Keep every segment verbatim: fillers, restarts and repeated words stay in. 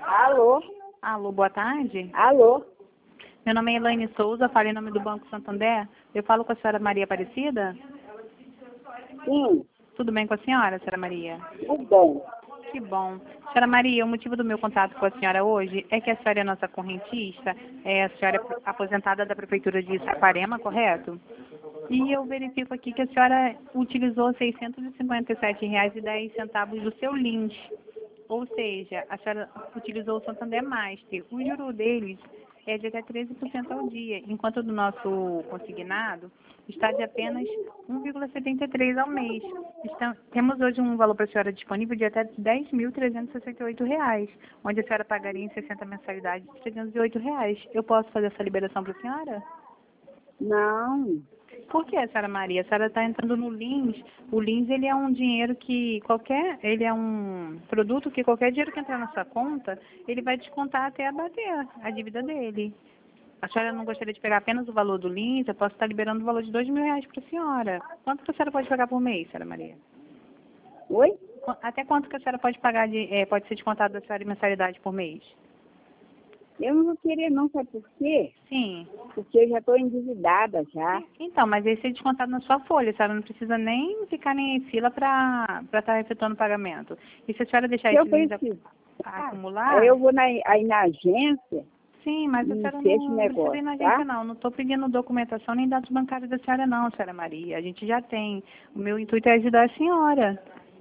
Alô? Alô, boa tarde. Alô? Meu nome é Elaine Souza, falo em nome do Banco Santander. Eu falo com a senhora Maria Aparecida? Sim, Tudo bem com a senhora, senhora Maria? tudo bem. Que bom. Senhora Maria, o motivo do meu contato com a senhora hoje é que a senhora é nossa correntista, é a senhora é aposentada da Prefeitura de Saquarema, correto? E eu verifico aqui que a senhora utilizou seiscentos e cinquenta e sete reais e dez centavos do seu lins. Ou seja, a senhora utilizou o Santander Master. O juro deles é de até treze por cento ao dia, enquanto o do nosso consignado está de apenas um vírgula setenta e três ao mês. Então, temos hoje um valor para a senhora disponível de até dez mil trezentos e sessenta e oito reais, onde a senhora pagaria em sessenta mensalidades de trezentos e oito reais. Eu posso fazer essa liberação para a senhora? Não, Por que, senhora Maria? A senhora está entrando no lins. O lins, ele é um dinheiro que qualquer, ele é um produto que qualquer dinheiro que entrar na sua conta, ele vai descontar até abater a dívida dele. A senhora não gostaria de pegar apenas o valor do lins? Eu posso estar liberando o valor de dois mil reais para a senhora. Quanto que a senhora pode pagar por mês, senhora Maria? oi? Qu- Até quanto que a senhora pode pagar de, eh, pode ser descontado da senhora em mensalidade por mês? Eu não vou querer não, sabe por quê? Sim. Porque eu já estou endividada já. Então, mas esse é descontado na sua folha, a senhora não precisa nem ficar nem em fila para estar efetuando o pagamento. E se a senhora deixar Se eu esse lins a- preciso, acumular, aí eu vou na, aí na agência sim, mas a e senhora fecho o não precisa ir negócio, na agência tá? não. Não estou pedindo documentação nem dados bancários da senhora não, senhora Maria. A gente já tem. O meu intuito é ajudar a senhora.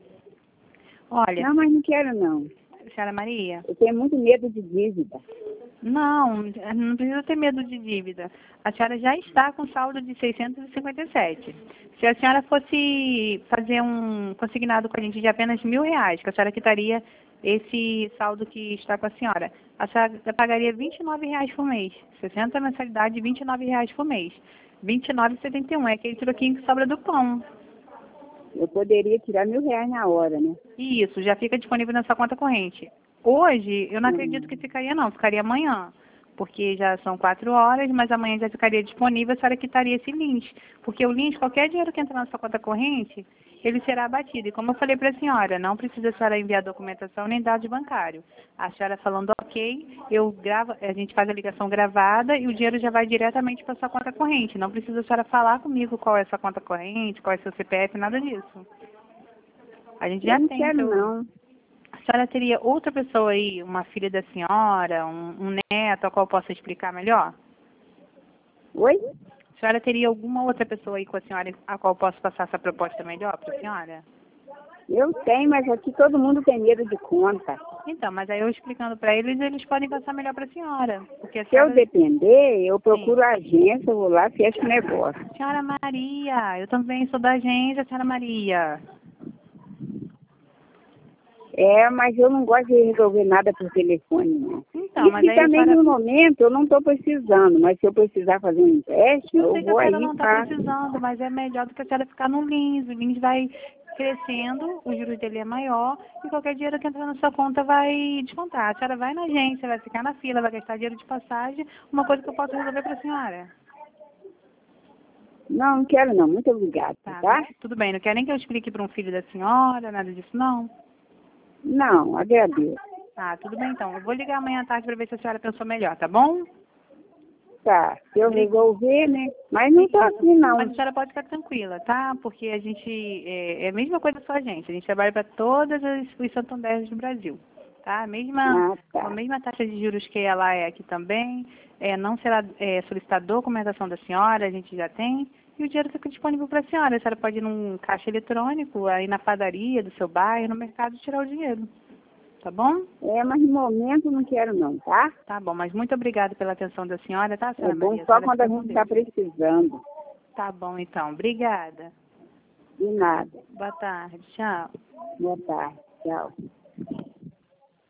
Olha, Não, mas não quero não. senhora Maria, Eu tenho muito medo de dívida. não, não precisa ter medo de dívida. A senhora já está com saldo de seiscentos e cinquenta e sete. Se a senhora fosse fazer um consignado com a gente de apenas mil reais, que a senhora quitaria esse saldo que está com a senhora, a senhora pagaria vinte e nove reais por mês. sessenta mensalidade, vinte e nove reais por mês. vinte e nove reais e setenta e um, é aquele troquinho que sobra do pão. Eu poderia tirar mil reais na hora, né? Isso, já fica disponível na sua conta corrente. Hoje, eu não acredito Hum. que ficaria não, ficaria amanhã, porque já são quatro horas, mas amanhã já ficaria disponível, a senhora quitaria esse lins. Porque o lins, qualquer dinheiro que entrar na sua conta corrente, ele será abatido. E como eu falei para a senhora, não precisa a senhora enviar documentação nem dados bancários. A senhora falando ok, eu gravo, a gente faz a ligação gravada e o dinheiro já vai diretamente para a sua conta corrente. Não precisa a senhora falar comigo qual é a sua conta corrente, qual é o seu C P F, nada disso. A gente Eu já não tem o quero seu... não. A senhora teria outra pessoa aí, uma filha da senhora, um, um neto, a qual possa explicar melhor? Oi? A senhora teria alguma outra pessoa aí com a senhora a qual posso passar essa proposta melhor para a senhora? Eu tenho, mas aqui todo mundo tem medo de conta. Então, mas aí eu explicando para eles, eles podem passar melhor para a senhora. Porque a Se eu senhora... depender, eu procuro a agência, eu vou lá, fecho o negócio. Senhora Maria, eu também sou da agência, senhora Maria. É, mas eu não gosto de resolver nada por telefone, não. Então, E mas que aí a também senhora... no momento eu não estou precisando, mas se eu precisar fazer um empréstimo, Eu eu sei que a vou senhora aí não e está faço. precisando, mas é melhor do que a senhora ficar no lins. O lins vai crescendo, o juros dele é maior e qualquer dinheiro que entrar na sua conta vai descontar. A senhora vai na agência, vai ficar na fila, vai gastar dinheiro de passagem, uma coisa que eu posso resolver para a senhora. Não, não quero não, muito obrigada, Tá, tá? tudo bem, não quer nem que eu explique para um filho da senhora, nada disso não? Não, agradeço. Tá, tudo bem então. Eu vou ligar amanhã à tarde para ver se a senhora pensou melhor, tá bom? Tá, se eu Obrigada. resolver, né? Mas não tô aqui não. Mas a senhora pode ficar tranquila, tá? Porque a gente, é, é a mesma coisa só a gente. A gente trabalha para todas as os Santanderes do Brasil, tá? A mesma, Ah, tá. a mesma taxa de juros que ela é aqui também. É, não será é, solicitada documentação da senhora, a gente já tem. E o dinheiro fica disponível para a senhora. A senhora pode ir num caixa eletrônico, aí na padaria do seu bairro, no mercado, tirar o dinheiro. Tá bom? É, mas no momento não quero não, tá? Tá bom, mas muito obrigada pela atenção da senhora, tá, É senhora bom Maria? A só senhora quando a fica com gente está Deus. precisando. Tá bom, então. Obrigada. De nada. Boa tarde. Tchau. Boa tarde. Tchau.